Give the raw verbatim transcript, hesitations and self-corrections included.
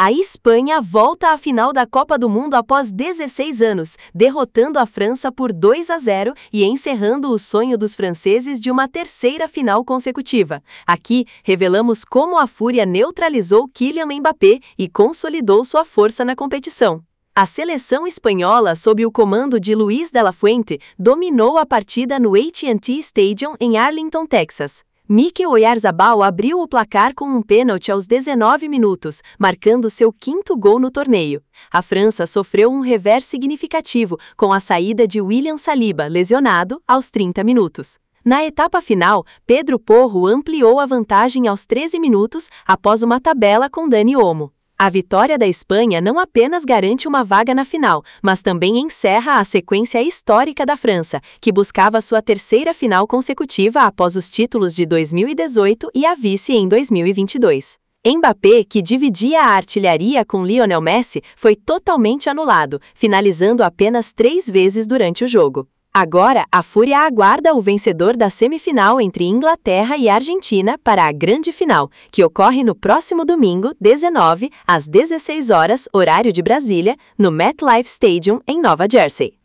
A Espanha volta à final da Copa do Mundo após dezesseis anos, derrotando a França por dois a zero e encerrando o sonho dos franceses de uma terceira final consecutiva. Aqui, revelamos como a Fúria neutralizou Kylian Mbappé e consolidou sua força na competição. A seleção espanhola, sob o comando de Luis de la Fuente, dominou a partida no A T and T Stadium em Arlington, Texas. Mikel Oyarzabal abriu o placar com um pênalti aos dezenove minutos, marcando seu quinto gol no torneio. A França sofreu um revés significativo, com a saída de William Saliba, lesionado, aos trinta minutos. Na etapa final, Pedro Porro ampliou a vantagem aos treze minutos, após uma tabela com Dani Olmo. A vitória da Espanha não apenas garante uma vaga na final, mas também encerra a sequência histórica da França, que buscava sua terceira final consecutiva após os títulos de dois mil e dezoito e a vice em dois mil e vinte e dois. Mbappé, que dividia a artilharia com Lionel Messi, foi totalmente anulado, finalizando apenas três vezes durante o jogo. Agora, a Fúria aguarda o vencedor da semifinal entre Inglaterra e Argentina para a grande final, que ocorre no próximo domingo, dezenove, às dezesseis horas, horário de Brasília, no MetLife Stadium, em Nova Jersey.